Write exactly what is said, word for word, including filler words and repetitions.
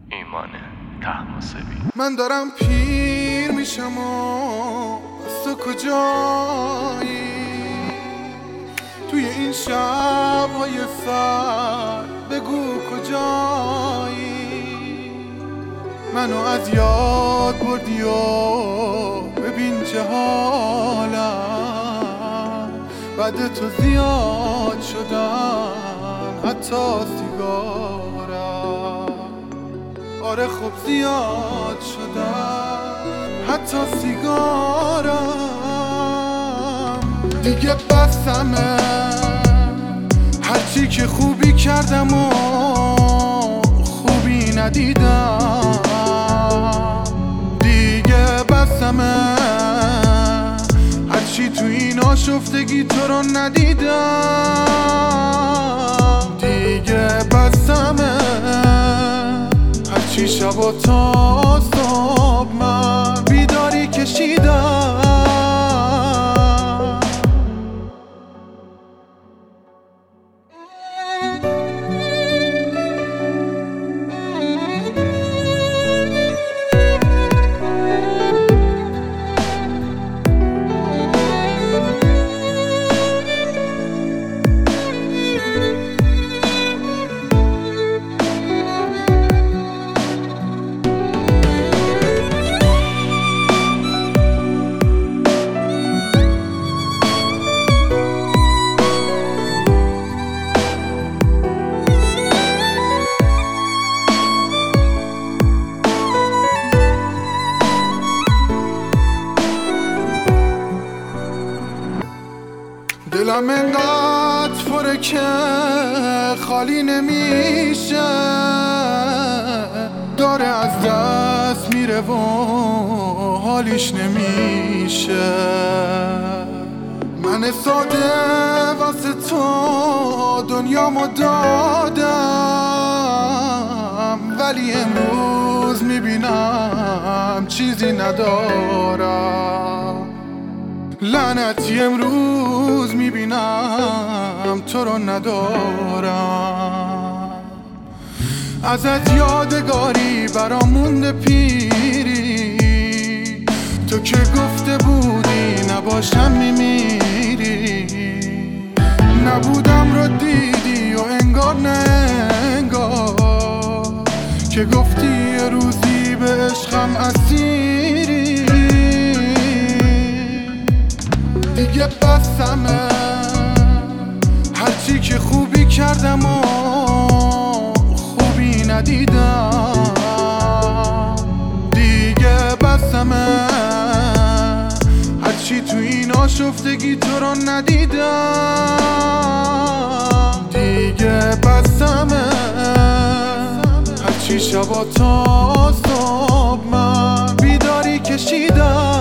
ایمان طهماسبی. من دارم پیر میشم و از تو کجایی؟ توی این شب‌های سرد بگو کجایی؟ منو از یاد بردی و ببین چه حالم، بعد تو زیاد شدن حتی سیگارم. آره خب زیاد شدن حتی سیگارم. دیگه بسمه هرچی که خوبی کردم و خوبی ندیدم. دیگه بسمه هرچی تو این آشفتگی تو رو ندیدم. دیگه بسمه هرچی شب و تا صبح من بیداری کشیدم. دلم انقدر پره که خالی نمیشه، داره از دست میره و حالیش نمیشه. من ساده واسه تو دنیامو دادم، ولی امروز میبینم چیزی ندارم. لعنتی امروز میبینم تو رو ندارم. ازت یادگاری برام مونده پیری، تو که گفته بودی نباشم میمیری. نبودم رو دیدی و انگار نه انگار که گفتی یه روزی به عشقم اسیری. دیگه بسمه هرچی که خوبی کردم و خوبی ندیدم. دیگه بسمه هرچی تو این آشفتگی تو رو ندیدم. دیگه بسمه هرچی شب و تا صبح من بیداری کشیدم.